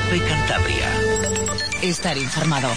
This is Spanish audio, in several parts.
COPE Cantabria. Estar informado.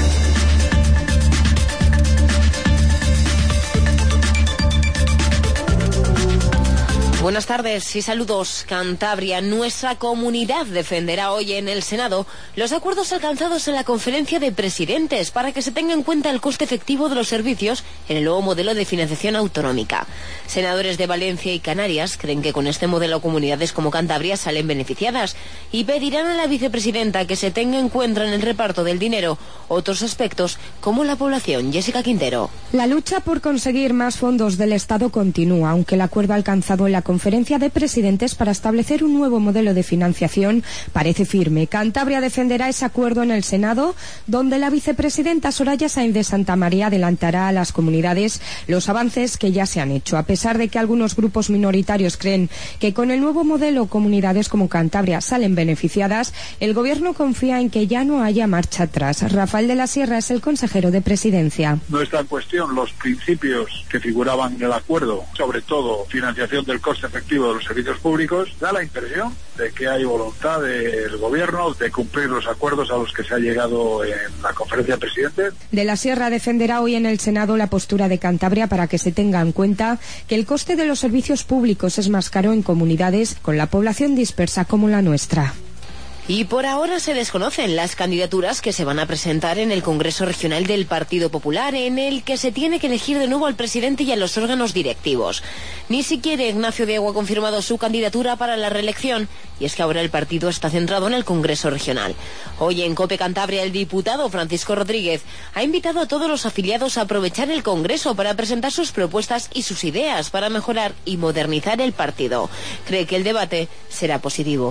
Buenas tardes y saludos. Cantabria, nuestra comunidad, defenderá hoy en el Senado los acuerdos alcanzados en la conferencia de presidentes para que se tenga en cuenta el coste efectivo de los servicios en el nuevo modelo de financiación autonómica. Senadores de Valencia y Canarias creen que con este modelo comunidades como Cantabria salen beneficiadas y pedirán a la vicepresidenta que se tenga en cuenta en el reparto del dinero otros aspectos como la población. Jessica Quintero. La lucha por conseguir más fondos del Estado continúa, aunque el acuerdo alcanzado en la conferencia de presidentes para establecer un nuevo modelo de financiación parece firme. Cantabria defenderá ese acuerdo en el Senado, donde la vicepresidenta Soraya Sáenz de Santamaría adelantará a las comunidades los avances que ya se han hecho. A pesar de que algunos grupos minoritarios creen que con el nuevo modelo comunidades como Cantabria salen beneficiadas, el Gobierno confía en que ya no haya marcha atrás. Rafael de la Sierra es el consejero de Presidencia. No está en cuestión los principios que figuraban en el acuerdo, sobre todo financiación del coste efectivo de los servicios públicos. Da la impresión de que hay voluntad del Gobierno de cumplir los acuerdos a los que se ha llegado en la conferencia de presidentes. De la Sierra defenderá hoy en el Senado la postura de Cantabria para que se tenga en cuenta que el coste de los servicios públicos es más caro en comunidades con la población dispersa como la nuestra. Y por ahora se desconocen las candidaturas que se van a presentar en el Congreso Regional del Partido Popular, en el que se tiene que elegir de nuevo al presidente y a los órganos directivos. Ni siquiera Ignacio Diego ha confirmado su candidatura para la reelección, y es que ahora el partido está centrado en el Congreso Regional. Hoy en COPE Cantabria el diputado Francisco Rodríguez ha invitado a todos los afiliados a aprovechar el Congreso para presentar sus propuestas y sus ideas para mejorar y modernizar el partido. Cree que el debate será positivo.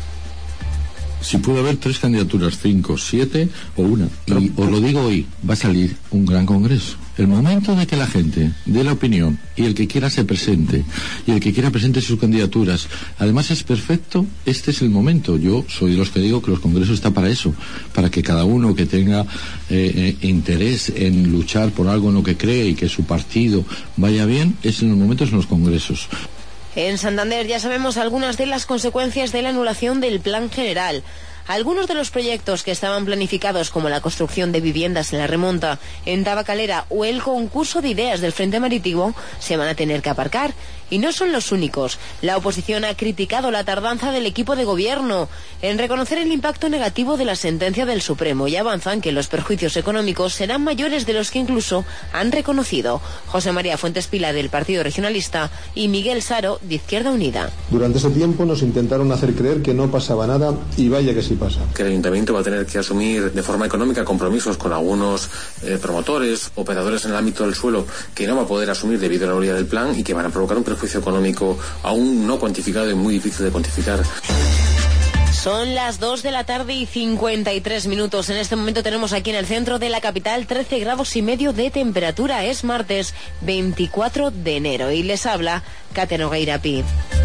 Si puede haber 3 candidaturas, 5, 7 o una. Y os lo digo hoy, va a salir un gran congreso. El momento de que la gente dé la opinión y el que quiera se presente y el que quiera presente sus candidaturas, además es perfecto, este es el momento. Yo soy de los que digo que los congresos están para eso, para que cada uno que tenga interés en luchar por algo en lo que cree y que su partido vaya bien, es en los momentos en los congresos. En Santander ya sabemos algunas de las consecuencias de la anulación del Plan General. Algunos de los proyectos que estaban planificados, como la construcción de viviendas en la Remonta, en Tabacalera o el concurso de ideas del Frente Marítimo, se van a tener que aparcar. Y no son los únicos. La oposición ha criticado la tardanza del equipo de gobierno en reconocer el impacto negativo de la sentencia del Supremo y avanzan que los perjuicios económicos serán mayores de los que incluso han reconocido. José María Fuentes Pila, del Partido Regionalista, y Miguel Saro, de Izquierda Unida. Durante ese tiempo nos intentaron hacer creer que no pasaba nada y vaya que sí pasa. Que el Ayuntamiento va a tener que asumir de forma económica compromisos con algunos promotores, operadores en el ámbito del suelo que no va a poder asumir debido a la nulidad del plan y que van a provocar un perjuicio económico aún no cuantificado y muy difícil de cuantificar. Son las 2 de la tarde y 53 minutos. En este momento tenemos aquí en el centro de la capital 13 grados y medio de temperatura. Es martes 24 de enero y les habla Kate Nogueira Pi.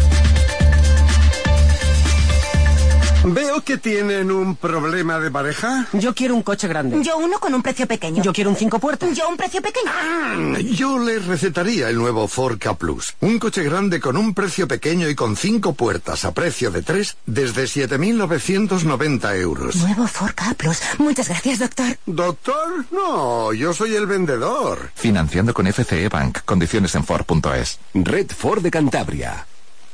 Veo que tienen un problema de pareja. Yo quiero un coche grande. Yo uno con un precio pequeño. Yo quiero un 5 puertas. Yo un precio pequeño. Yo les recetaría el nuevo Ford Ka Plus. Un coche grande con un precio pequeño y con 5 puertas a precio de 3 desde 7.990 euros. Nuevo Ford Ka Plus. Muchas gracias, doctor. ¿Doctor? No, yo soy el vendedor. Financiando con FCE Bank. Condiciones en Ford.es. Red Ford de Cantabria.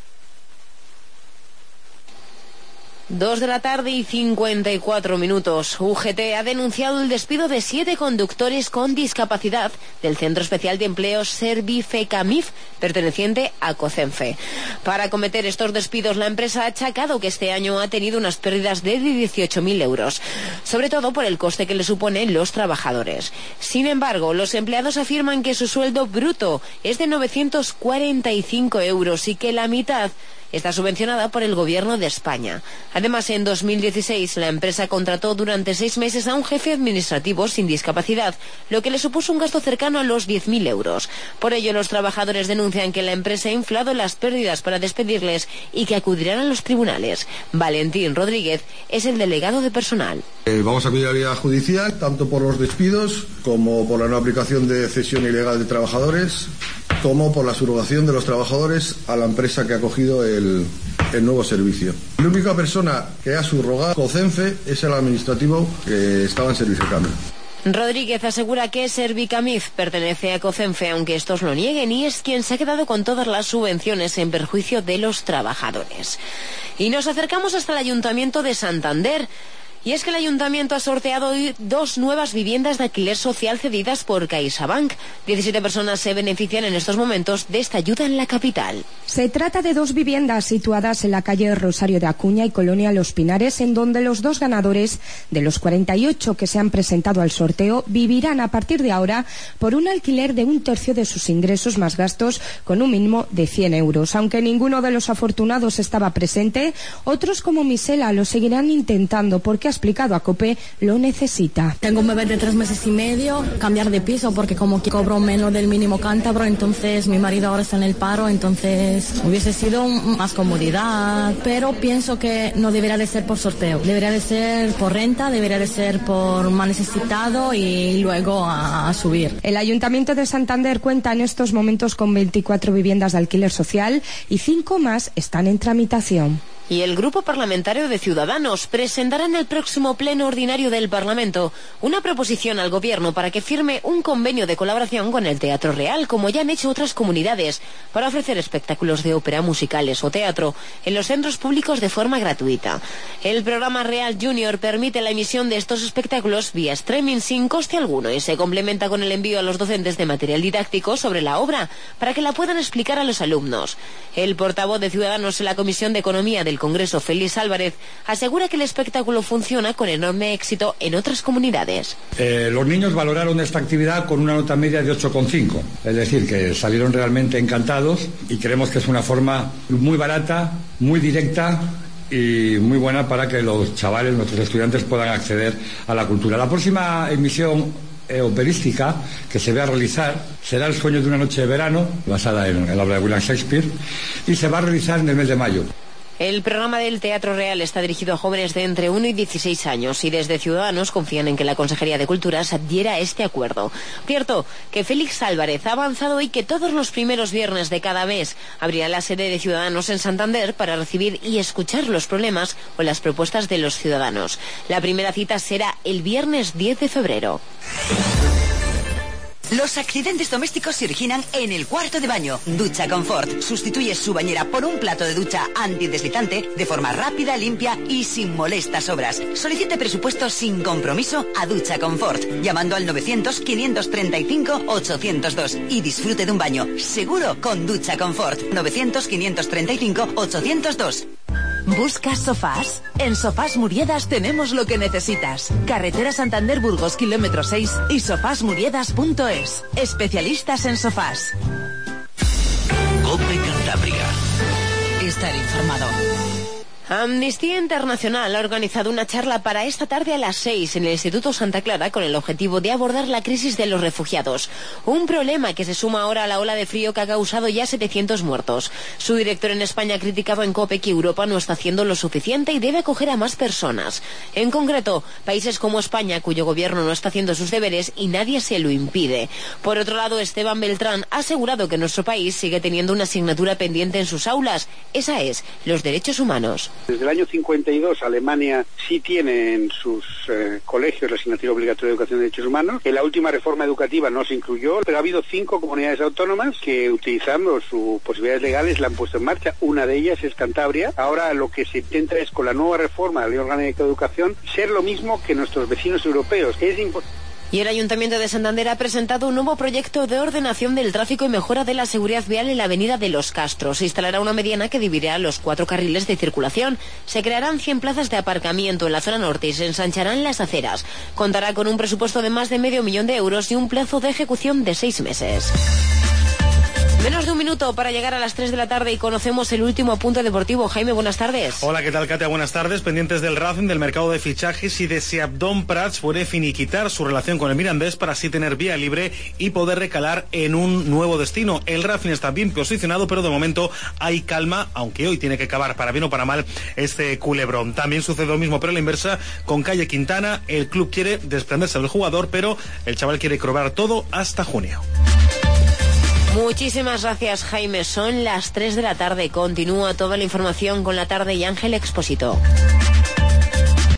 2 de la tarde y 54 minutos. UGT ha denunciado el despido de 7 conductores con discapacidad del Centro Especial de Empleo Servifecamif, perteneciente a Cocenfe. Para acometer estos despidos, la empresa ha achacado que este año ha tenido unas pérdidas de 18.000 euros, sobre todo por el coste que le suponen los trabajadores. Sin embargo, los empleados afirman que su sueldo bruto es de 945 euros y que la mitad está subvencionada por el Gobierno de España. Además, en 2016, la empresa contrató durante 6 meses a un jefe administrativo sin discapacidad, lo que le supuso un gasto cercano a los 10.000 euros. Por ello, los trabajadores denuncian que la empresa ha inflado las pérdidas para despedirles y que acudirán a los tribunales. Valentín Rodríguez es el delegado de personal. Vamos a acudir a la vía judicial, tanto por los despidos como por la no aplicación de cesión ilegal de trabajadores. tomó por la subrogación de los trabajadores a la empresa que ha acogido el nuevo servicio. La única persona que ha subrogado COCENFE es el administrativo que estaba en Servicecam. Rodríguez asegura que Servicamif pertenece a COCENFE, aunque estos lo nieguen, y es quien se ha quedado con todas las subvenciones en perjuicio de los trabajadores. Y nos acercamos hasta el Ayuntamiento de Santander. Y es que el Ayuntamiento ha sorteado hoy 2 nuevas viviendas de alquiler social cedidas por CaixaBank. 17 personas se benefician en estos momentos de esta ayuda en la capital. Se trata de 2 viviendas situadas en la calle Rosario de Acuña y Colonia Los Pinares, en donde los 2 ganadores de los 48 que se han presentado al sorteo vivirán a partir de ahora por un alquiler de 1/3 de sus ingresos más gastos, con un mínimo de 100 euros. Aunque ninguno de los afortunados estaba presente, otros como Misela lo seguirán intentando porque ha explicado a COPE lo necesita. Tengo un bebé de 3 meses y medio, cambiar de piso porque como cobro menos del mínimo cántabro, entonces mi marido ahora está en el paro, entonces hubiese sido más comodidad, pero pienso que no debería de ser por sorteo, debería de ser por renta, debería de ser por más necesitado y luego a subir. El Ayuntamiento de Santander cuenta en estos momentos con 24 viviendas de alquiler social y 5 más están en tramitación. Y el Grupo Parlamentario de Ciudadanos presentará en el próximo pleno ordinario del Parlamento una proposición al Gobierno para que firme un convenio de colaboración con el Teatro Real, como ya han hecho otras comunidades, para ofrecer espectáculos de ópera, musicales o teatro en los centros públicos de forma gratuita. El programa Real Junior permite la emisión de estos espectáculos vía streaming sin coste alguno y se complementa con el envío a los docentes de material didáctico sobre la obra para que la puedan explicar a los alumnos. El portavoz de Ciudadanos en la Comisión de Economía del Congreso, Félix Álvarez, asegura que el espectáculo funciona con enorme éxito en otras comunidades. Los niños valoraron esta actividad con una nota media de 8,5, es decir, que salieron realmente encantados y creemos que es una forma muy barata, muy directa y muy buena para que los chavales, nuestros estudiantes, puedan acceder a la cultura. La próxima emisión operística que se va a realizar será El sueño de una noche de verano, basada en la obra de William Shakespeare, y se va a realizar en el mes de mayo. El programa del Teatro Real está dirigido a jóvenes de entre 1 y 16 años y desde Ciudadanos confían en que la Consejería de Cultura se adhiera a este acuerdo. Cierto que Félix Álvarez ha avanzado hoy que todos los primeros viernes de cada mes abrirá la sede de Ciudadanos en Santander para recibir y escuchar los problemas o las propuestas de los ciudadanos. La primera cita será el viernes 10 de febrero. Los accidentes domésticos se originan en el cuarto de baño. Ducha Confort. Sustituye su bañera por un plato de ducha antideslizante de forma rápida, limpia y sin molestas obras. Solicite presupuesto sin compromiso a Ducha Confort, llamando al 900-535-802 y disfrute de un baño seguro con Ducha Confort. 900-535-802. ¿Buscas sofás? En Sofás Muriedas tenemos lo que necesitas. Carretera Santander-Burgos, kilómetro 6 y sofasmuriedas.es. Especialistas en sofás. COPE Cantabria. Estar informado. Amnistía Internacional ha organizado una charla para esta tarde a las 6 en el Instituto Santa Clara con el objetivo de abordar la crisis de los refugiados. Un problema que se suma ahora a la ola de frío que ha causado ya 700 muertos. Su director en España ha criticado en COPE que Europa no está haciendo lo suficiente y debe acoger a más personas. En concreto, países como España, cuyo gobierno no está haciendo sus deberes y nadie se lo impide. Por otro lado, Esteban Beltrán ha asegurado que nuestro país sigue teniendo una asignatura pendiente en sus aulas. Esa es, los derechos humanos. Desde el año 52 Alemania sí tiene en sus colegios la asignatura obligatoria de educación de derechos humanos. En la última reforma educativa no se incluyó, pero ha habido 5 comunidades autónomas que, utilizando sus posibilidades legales, la han puesto en marcha. Una de ellas es Cantabria. Ahora lo que se intenta es, con la nueva reforma de la Ley Orgánica de Educación, ser lo mismo que nuestros vecinos europeos. Es importante. Y el Ayuntamiento de Santander ha presentado un nuevo proyecto de ordenación del tráfico y mejora de la seguridad vial en la avenida de Los Castros. Se instalará una mediana que dividirá los 4 carriles de circulación. Se crearán 100 plazas de aparcamiento en la zona norte y se ensancharán las aceras. Contará con un presupuesto de más de $500,000 de euros y un plazo de ejecución de 6 meses. Menos de un minuto para llegar a las 3 de la tarde y conocemos el último apunte deportivo. Jaime, buenas tardes. Hola, ¿qué tal, Katia? Buenas tardes. Pendientes del Racing, del mercado de fichajes y de si Abdón Prats puede finiquitar su relación con el Mirandés para así tener vía libre y poder recalar en un nuevo destino. El Racing está bien posicionado, pero de momento hay calma, aunque hoy tiene que acabar para bien o para mal este culebrón. También sucede lo mismo, pero a la inversa, con Calle Quintana. El club quiere desprenderse del jugador, pero el chaval quiere cobrar todo hasta junio. Muchísimas gracias, Jaime. Son las 3 de la tarde. Continúa toda la información con La Tarde y Ángel Expósito.